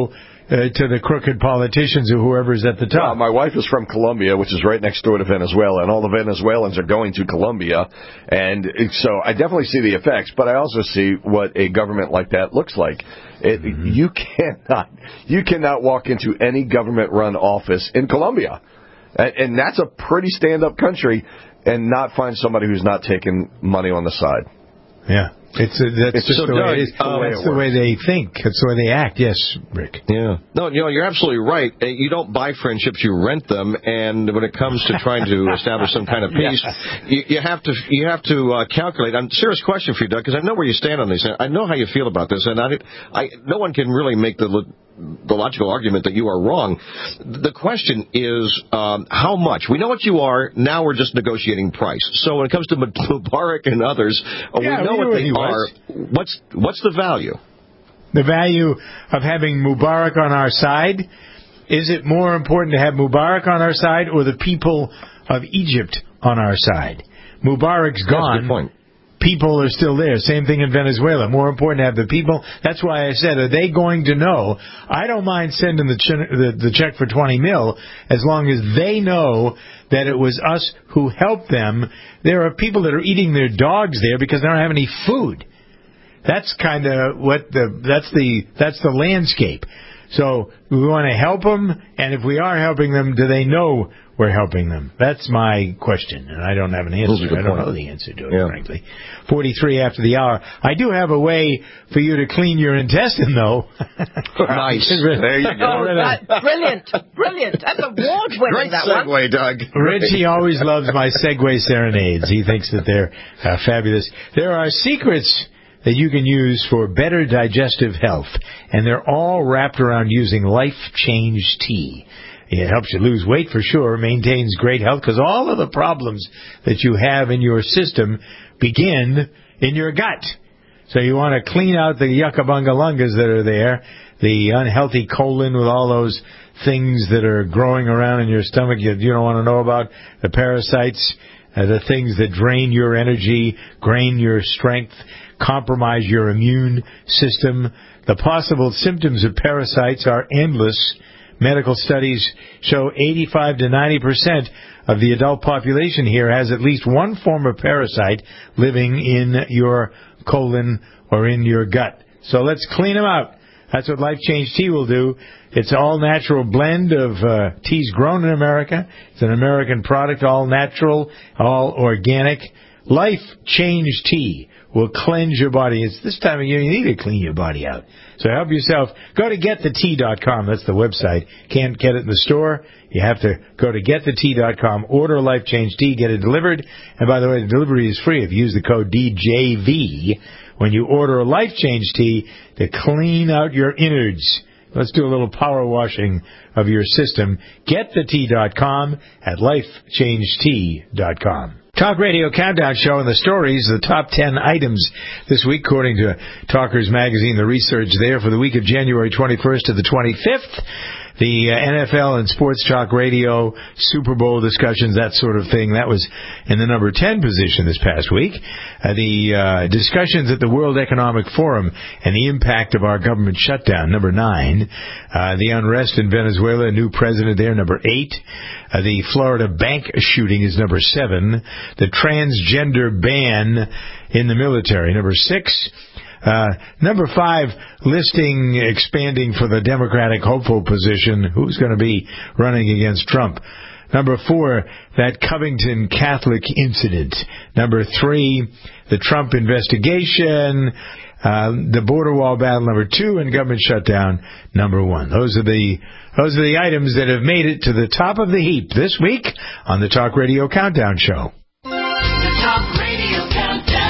D: uh, to the crooked politicians or whoever's at the top.
E: Well, my wife is from Colombia, which is right next door to Venezuela, and all the Venezuelans are going to Colombia. And so I definitely see the effects, but I also see what a government like that looks like. It, mm-hmm. You cannot, you cannot walk into any government-run office in Colombia, and, and that's a pretty stand-up country, and not find somebody who's not taking money on the side.
D: Yeah. It's a, that's
G: It's
D: just
G: so
D: the way
G: Doug,
D: it is.
G: um,
D: That's the way they think. That's the way they act. Yes, Rick.
G: Yeah. No, you know, you're absolutely right. Uh, You don't buy friendships, you rent them. And when it comes to trying to establish some kind of peace, you, you have to you have to uh, calculate. I'm serious question for you, Doug, because I know where you stand on these. I know how you feel about this, and I, I no one can really make the the logical argument that you are wrong. The question is um, how much. We know what you are. Now we're just negotiating price. So when it comes to Mubarak and others, uh,
D: Yeah,
G: we know
D: we
G: what
D: knew
G: they
D: what he
G: are.
D: was.
G: What's what's the value?
D: The value of having Mubarak on our side? Is it more important to have Mubarak on our side or the people of Egypt on our side? Mubarak's gone.
G: That's a good point.
D: People are still there. Same thing in Venezuela. More important to have the people. That's why I said, are they going to know? I don't mind sending the, ch- the, the check for twenty mil as long as they know that it was us who helped them. There are people that are eating their dogs there because they don't have any food. That's kind of what the that's the that's the landscape. So we want to help them, and if we are helping them, do they know we're helping them? That's my question, and I don't have an answer. I don't know the answer to it, yeah. frankly. forty-three after the hour. I do have a way for you to clean your intestine, though.
G: Nice. There you go.
F: Oh, that, brilliant, brilliant. That's award-winning,
G: Great
F: that
G: segue,
F: one.
G: Doug.
D: Richie always loves my Segway serenades. He thinks that they're uh, fabulous. There are secrets that you can use for better digestive health, and they're all wrapped around using Life Change Tea. It helps you lose weight for sure, maintains great health, because all of the problems that you have in your system begin in your gut. So you want to clean out the yuccabungalungas that are there, the unhealthy colon with all those things that are growing around in your stomach you, you don't want to know about, the parasites, uh, the things that drain your energy, drain your strength, compromise your immune system. The possible symptoms of parasites are endless. Medical studies show eighty-five to ninety percent of the adult population here has at least one form of parasite living in your colon or in your gut. So let's clean them out. That's what Life Change Tea will do. It's an all-natural blend of uh, teas grown in America. It's an American product, all natural, all organic. Life Change Tea will cleanse your body. It's this time of year you need to clean your body out. So help yourself. Go to get the tea dot com. That's the website. Can't get it in the store. You have to go to get the tea dot com, order Life Change Tea, get it delivered. And by the way, the delivery is free if you use the code D J V when you order a Life Change Tea to clean out your innards. Let's do a little power washing of your system. get the tea dot com at life change tea dot com. Talk Radio Countdown Show and the stories, the top ten items this week, according to Talkers Magazine, the research there for the week of January twenty-first to the twenty-fifth. The uh, N F L and Sports Talk Radio, Super Bowl discussions, that sort of thing. That was in the number ten position this past week. Uh, the uh, discussions at the World Economic Forum and the impact of our government shutdown, number nine. Uh, the unrest in Venezuela, new president there, number eight. Uh, the Florida bank shooting is number seven. The transgender ban in the military, number six. Uh, number five, listing expanding for the Democratic hopeful position. Who's going to be running against Trump? Number four, that Covington Catholic incident. Number three, the Trump investigation. Uh, the border wall battle, number two, and government shutdown, number one. Those are the those are the items that have made it to the top of the heap this week on the Talk Radio Countdown Show.
C: The Talk Radio Countdown.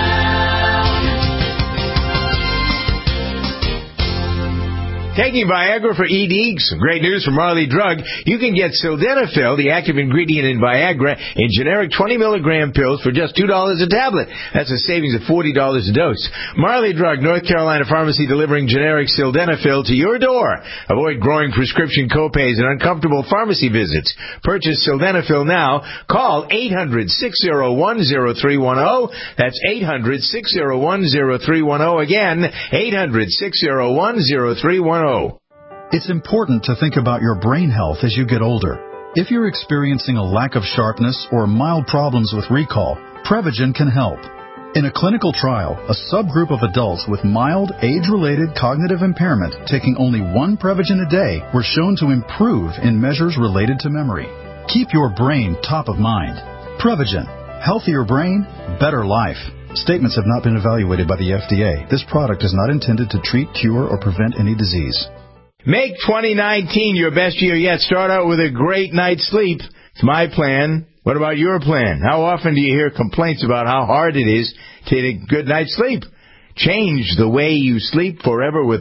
D: Taking Viagra for E D, some great news from Marley Drug. You can get Sildenafil, the active ingredient in Viagra, in generic twenty milligram pills for just two dollars a tablet. That's a savings of forty dollars a dose. Marley Drug, North Carolina pharmacy delivering generic Sildenafil to your door. Avoid growing prescription copays and uncomfortable pharmacy visits. Purchase Sildenafil now. Call eight hundred, six oh one, oh three one oh. That's eight hundred, six oh one, oh three one oh. Again, eight hundred, six oh one, oh three one oh.
H: It's important to think about your brain health as you get older. If you're experiencing a lack of sharpness or mild problems with recall, Prevagen can help. In a clinical trial, a subgroup of adults with mild age-related cognitive impairment taking only one Prevagen a day were shown to improve in measures related to memory. Keep your brain top of mind. Prevagen. Healthier brain, better life. Statements have not been evaluated by the F D A. This product is not intended to treat, cure, or prevent any disease.
D: Make twenty nineteen your best year yet. Start out with a great night's sleep. It's my plan. What about your plan? How often do you hear complaints about how hard it is to get a good night's sleep? Change the way you sleep forever with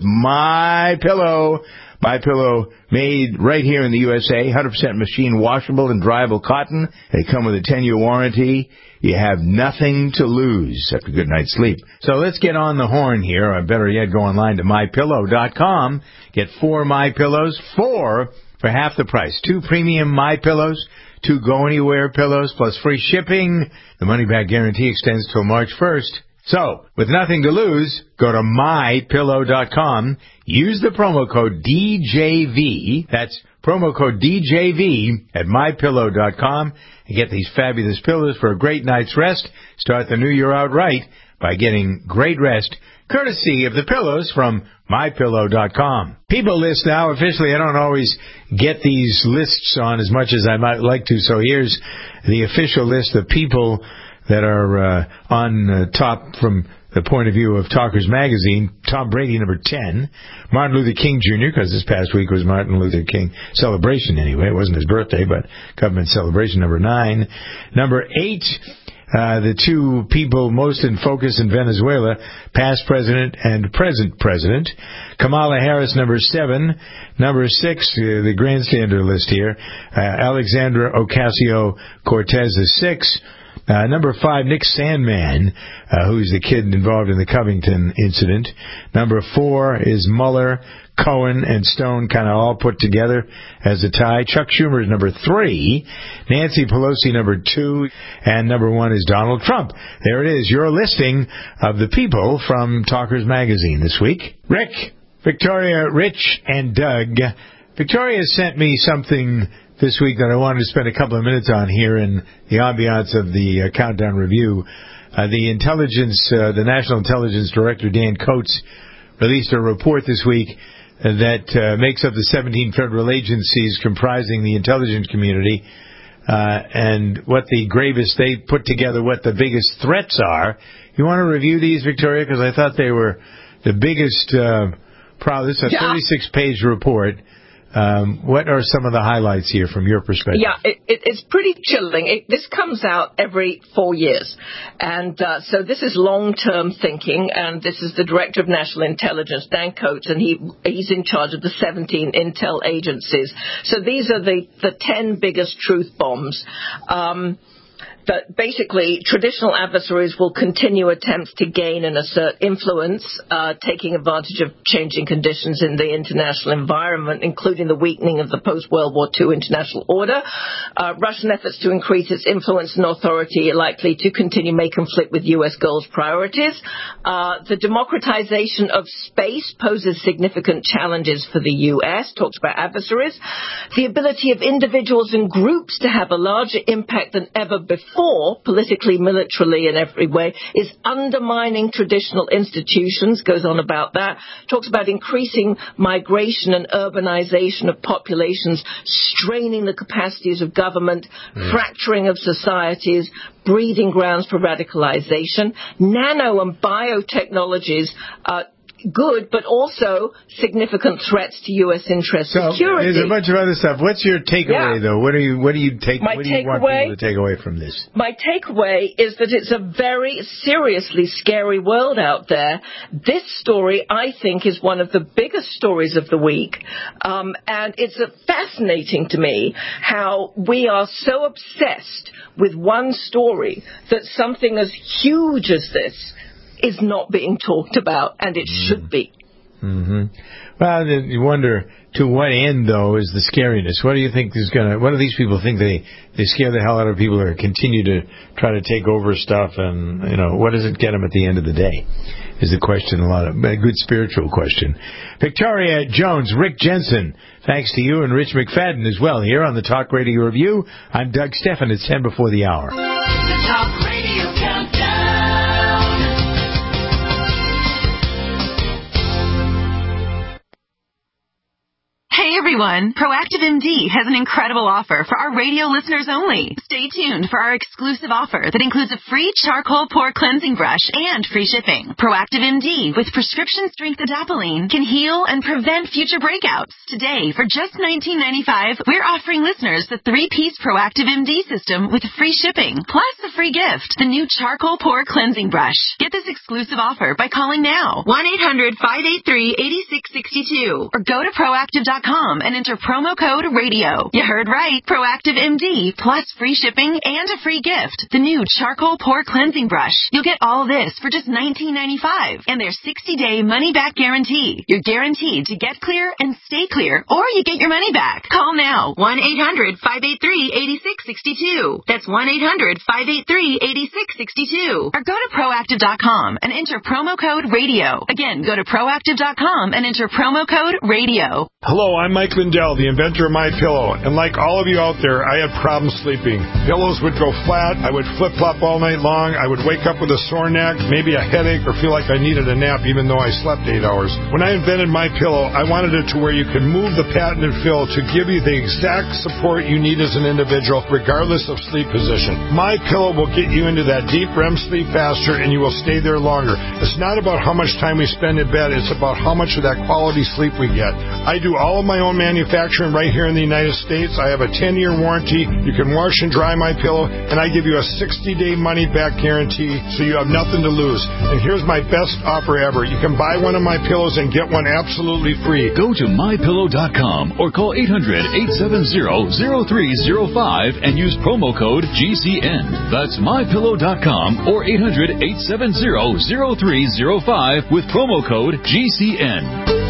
D: My Pillow. My Pillow, made right here in the U S A, one hundred percent machine washable and dryable cotton. They come with a ten-year warranty. You have nothing to lose after a good night's sleep. So let's get on the horn here, or better yet, go online to my pillow dot com. Get four My Pillows, four for half the price. Two premium My Pillows, two Go Anywhere pillows, plus free shipping. The money-back guarantee extends till March first. So, with nothing to lose, go to my pillow dot com. Use the promo code D J V. That's promo code D J V at my pillow dot com and get these fabulous pillows for a great night's rest. Start the new year out right by getting great rest, courtesy of the pillows from my pillow dot com. People list now. Officially, I don't always get these lists on as much as I might like to, so here's the official list of people that are uh, on uh, top from the point of view of Talkers Magazine. Tom Brady, number ten. Martin Luther King Junior, because this past week was Martin Luther King celebration anyway. It wasn't his birthday, but government celebration, number nine. Number eight, uh, the two people most in focus in Venezuela, past president and present president. Kamala Harris, number seven. Number six, uh, the grandstander list here, uh, Alexandra Ocasio-Cortez is six. Uh, number five, Nick Sandman, uh, who's the kid involved in the Covington incident. Number four is Mueller, Cohen, and Stone, kind of all put together as a tie. Chuck Schumer is number three. Nancy Pelosi, number two. And number one is Donald Trump. There it is, your listing of the people from Talkers Magazine this week. Rick, Victoria, Rich, and Doug. Victoria sent me something this week that I wanted to spend a couple of minutes on here in the ambiance of the uh, Countdown Review. Uh, the intelligence, uh, the National Intelligence Director, Dan Coates, released a report this week uh, that uh, makes up the seventeen federal agencies comprising the intelligence community, uh, and what the gravest, they put together what the biggest threats are. You want to review these, Victoria? Because I thought they were the biggest, uh, probably, this is a thirty-six page report. Um, what are some of the highlights here from your perspective?
F: Yeah, it, it, it's pretty chilling. It, this comes out every four years. And uh, so this is long-term thinking, and this is the Director of National Intelligence, Dan Coates, and he he's in charge of the seventeen intel agencies. So these are the, the ten biggest truth bombs. Um That basically traditional adversaries will continue attempts to gain and assert influence, uh, taking advantage of changing conditions in the international environment, including the weakening of the post-World War Two international order. Uh, Russian efforts to increase its influence and authority are likely to continue may conflict with U S goals priorities. Uh, the democratization of space poses significant challenges for the U S, talks about adversaries. The ability of individuals and groups to have a larger impact than ever before, For, politically, militarily, in every way, is undermining traditional institutions, goes on about that, talks about increasing migration and urbanization of populations, straining the capacities of government, mm. fracturing of societies, breeding grounds for radicalization. Nano and biotechnologies are good, but also significant threats to U S interest
D: so
F: security.
D: There's a bunch of other stuff. What's your takeaway,
F: yeah.
D: though? What do you what do you take?
F: My
D: what do you want
F: away,
D: people to take away from this?
F: My takeaway is that it's a very seriously scary world out there. This story, I think, is one of the biggest stories of the week, um, and it's uh, fascinating to me how we are so obsessed with one story that something as huge as this is not being talked about, and it should be.
D: Mm-hmm. Well, you wonder, to what end, though, is the scariness? What do you think is going to, what do these people think they, they scare the hell out of people or continue to try to take over stuff? And, you know, what does it get them at the end of the day? Is the question, a lot of, a good spiritual question. Victoria Jones, Rick Jensen, thanks to you, and Rich McFadden as well here on the Talk Radio Review. I'm Doug Steffen. It's ten before the hour.
C: The Talk Radio Countdown.
J: Hey everyone, Proactive M D has an incredible offer for our radio listeners only. Stay tuned for our exclusive offer that includes a free charcoal pore cleansing brush and free shipping. Proactive M D with prescription strength adapalene can heal and prevent future breakouts. Today, for just nineteen ninety-five dollars, we're offering listeners the three-piece Proactive M D system with free shipping, plus a free gift, the new charcoal pore cleansing brush. Get this exclusive offer by calling now, one eight hundred, five eight three, eight six six two, or go to proactive dot com and enter promo code radio. You heard right. Proactive M D plus free shipping and a free gift. The new charcoal pore cleansing brush. You'll get all this for just nineteen ninety-five dollars and their sixty-day money-back guarantee. You're guaranteed to get clear and stay clear, or you get your money back. Call now. one eight hundred, five eight three, eight six six two. That's one eight hundred, five eight three, eight six six two. Or go to proactive dot com and enter promo code radio. Again, go to proactive dot com and enter promo code radio.
K: Hello, I'm Mike Lindell, the inventor of MyPillow, and like all of you out there, I had problems sleeping. Pillows would go flat, I would flip-flop all night long, I would wake up with a sore neck, maybe a headache, or feel like I needed a nap even though I slept eight hours. When I invented MyPillow, I wanted it to where you could move the patented fill to give you the exact support you need as an individual, regardless of sleep position. MyPillow will get you into that deep R E M sleep faster, and you will stay there longer. It's not about how much time we spend in bed, it's about how much of that quality sleep we get. I do all of my own manufacturing right here in the United States. I have a ten-year warranty. You can wash and dry my pillow, and I give you a sixty-day money-back guarantee, so you have nothing to lose. And here's my best offer ever. You can buy one of my pillows and get one absolutely free.
Q: Go to my pillow dot com or call eight hundred, eight seven zero, zero three zero five and use promo code G C N. That's my pillow dot com or eight hundred, eight seven zero, zero three zero five with promo code G C N.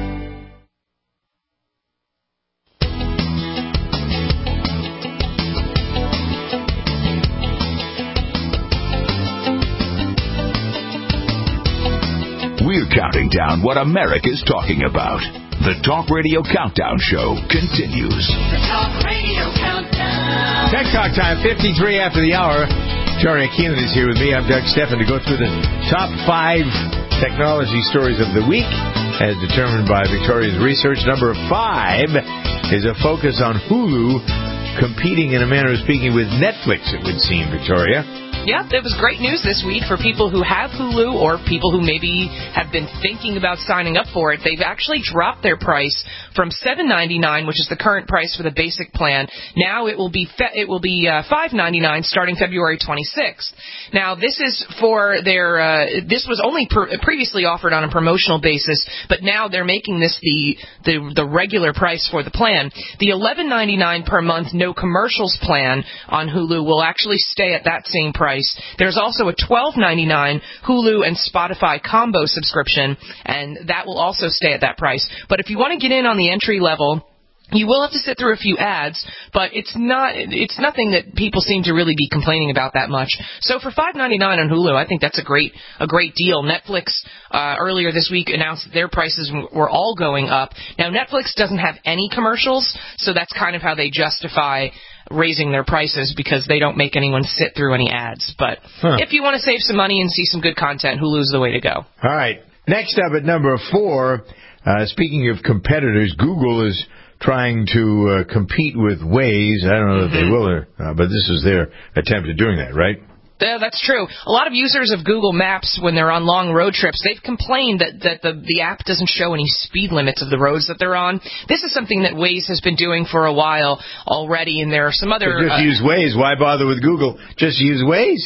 B: We're counting down what America's talking about. The Talk Radio Countdown Show continues.
C: The Talk Radio Countdown.
D: Tech Talk time, fifty-three after the hour. Victoria Keenan is here with me. I'm Doug Steffen to go through the top five technology stories of the week as determined by Victoria's research. Number five is a focus on Hulu competing, in a manner of speaking, with Netflix, it would seem, Victoria.
L: Yep, it was great news this week for people who have Hulu or people who maybe have been thinking about signing up for it. They've actually dropped their price from seven ninety-nine, which is the current price for the basic plan. Now it will be fe- it will be uh, five ninety-nine starting February twenty-sixth. Now this is for their uh, this was only per- previously offered on a promotional basis, but now they're making this the the, the regular price for the plan. The eleven ninety-nine per month no commercials plan on Hulu will actually stay at that same price. There's also a twelve ninety-nine Hulu and Spotify combo subscription, and that will also stay at that price. But if you want to get in on the entry level, you will have to sit through a few ads, but it's not it's nothing that people seem to really be complaining about that much. So for five ninety-nine on Hulu, I think that's a great a great deal. Netflix uh, earlier this week announced that their prices were all going up. Now Netflix doesn't have any commercials, so that's kind of how they justify raising their prices, because they don't make anyone sit through any ads. But huh. if you want to save some money and see some good content, Hulu's the way to go.
D: All right. Next up at number four, uh, speaking of competitors, Google is trying to uh, compete with Waze. I don't know mm-hmm. if they will, or, uh, but this is their attempt at doing that, right?
L: Yeah, that's true. A lot of users of Google Maps, when they're on long road trips, they've complained that, that the, the app doesn't show any speed limits of the roads that they're on. This is something that Waze has been doing for a while already, and there are some other...
D: But just uh, use Waze. Why bother with Google? Just use Waze.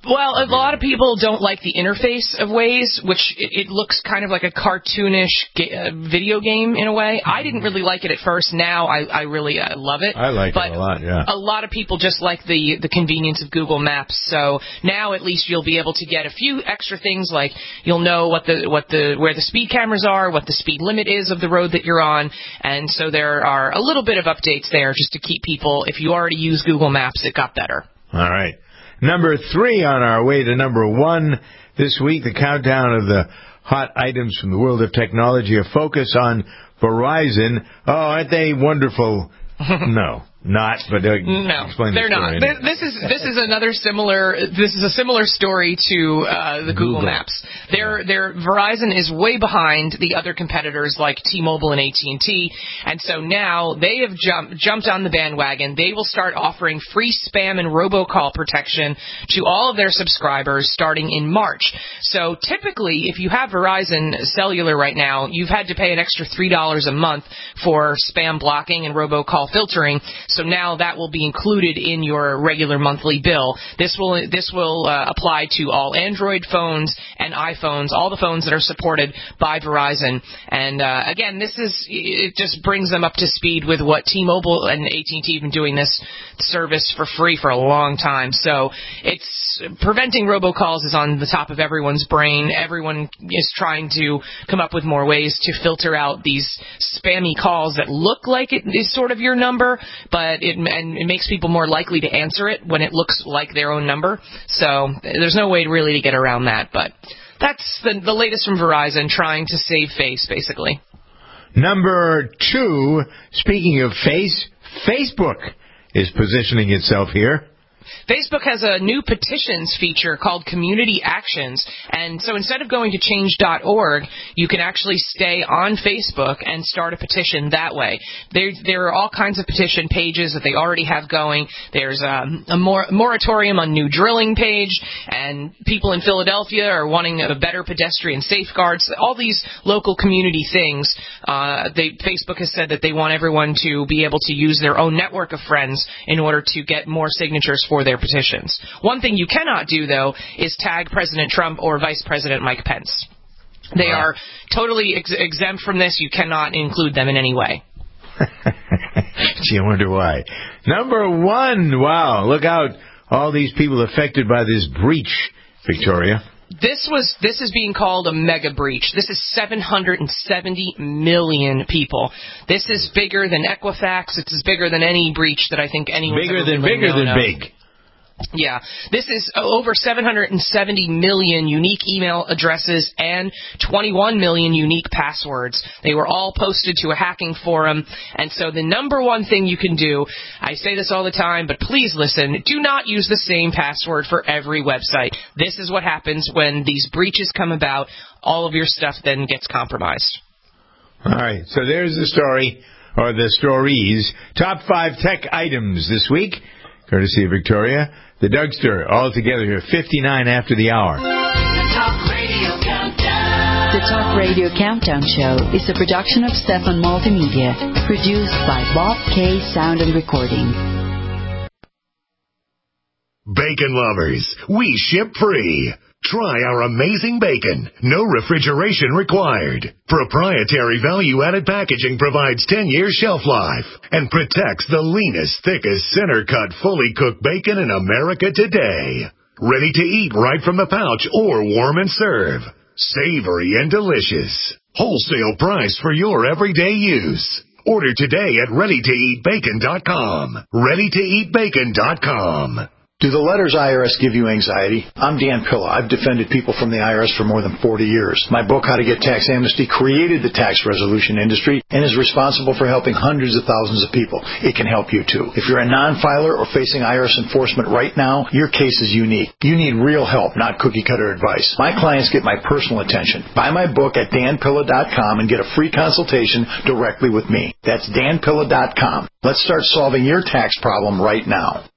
L: Well, a lot of people don't like the interface of Waze, which it, it looks kind of like a cartoonish ga- uh, video game in a way. I didn't really like it at first. Now I, I really uh, love it.
D: I like
L: but
D: it a lot, yeah.
L: A lot of people just like the, the convenience of Google Maps. So now at least you'll be able to get a few extra things, like you'll know what the what the where the speed cameras are, what the speed limit is of the road that you're on, and so there are a little bit of updates there just to keep people, if you already use Google Maps, it got better.
D: All right. Number three on our way to number one this week, the countdown of the hot items from the world of technology, a focus on Verizon. Oh, aren't they wonderful? No. Not, but uh,
L: no,
D: explain the
L: they're not.
D: anyway.
L: This is this is another similar. This is a similar story to uh, the Google, Google Maps. Their their Verizon is way behind the other competitors like T-Mobile and A T and T, and so now they have jumped jumped on the bandwagon. They will start offering free spam and robocall protection to all of their subscribers starting in March. So typically, if you have Verizon Cellular right now, you've had to pay an extra three dollars a month for spam blocking and robocall filtering. So now that will be included in your regular monthly bill. This will this will uh, apply to all Android phones and iPhones, all the phones that are supported by Verizon. And uh, again, this is it just brings them up to speed with what T-Mobile and A T and T have been doing this service for free for a long time. So it's preventing robocalls is on the top of everyone's brain. Everyone is trying to come up with more ways to filter out these spammy calls that look like it is sort of your number, but it, and it makes people more likely to answer it when it looks like their own number. So there's no way really to get around that. But that's the, the latest from Verizon, trying to save face, basically.
D: Number two, speaking of face, Facebook is positioning itself here.
L: Facebook has a new petitions feature called Community Actions, and so instead of going to change dot org, you can actually stay on Facebook and start a petition that way. There, there are all kinds of petition pages that they already have going. There's um, a mor- moratorium on new drilling page, and people in Philadelphia are wanting a better pedestrian safeguards. All these local community things, uh, they, Facebook has said that they want everyone to be able to use their own network of friends in order to get more signatures for their petitions. One thing you cannot do, though, is tag President Trump or Vice President Mike Pence. They wow. are totally ex- exempt from this. You cannot include them in any way.
D: Gee, I wonder why. Number one, wow, look out, all these people affected by this breach, Victoria.
L: This was this is being called a mega breach. This is seven hundred seventy million people. This is bigger than Equifax. It's bigger than any breach that I think anyone
D: bigger
L: ever
D: than
L: really
D: bigger than
L: of.
D: big.
L: Yeah, this is over seven hundred seventy million unique email addresses and twenty-one million unique passwords. They were all posted to a hacking forum, and so the number one thing you can do, I say this all the time, but please listen, do not use the same password for every website. This is what happens when these breaches come about. All of your stuff then gets compromised.
D: All right, so there's the story, or the stories. Top five tech items this week, courtesy of Victoria. The Dougster, all together here, fifty-nine after the hour.
C: The Talk Radio Countdown.
M: The Talk Radio Countdown Show is a production of Stefan Multimedia, produced by Bob K. Sound and Recording.
S: Bacon lovers, we ship free. Try our amazing bacon. No refrigeration required. Proprietary value-added packaging provides ten years shelf life and protects the leanest, thickest, center-cut, fully cooked bacon in America today. Ready to eat right from the pouch or warm and serve. Savory and delicious. Wholesale price for your everyday use. Order today at ready to eat bacon dot com. ready to eat bacon dot com.
O: Do the letters I R S give you anxiety? I'm Dan Pilla. I've defended people from the I R S for more than forty years. My book, How to Get Tax Amnesty, created the tax resolution industry and is responsible for helping hundreds of thousands of people. It can help you, too. If you're a non-filer or facing I R S enforcement right now, your case is unique. You need real help, not cookie-cutter advice. My clients get my personal attention. Buy my book at dan pilla dot com and get a free consultation directly with me. That's dan pilla dot com. Let's start solving your tax problem right now.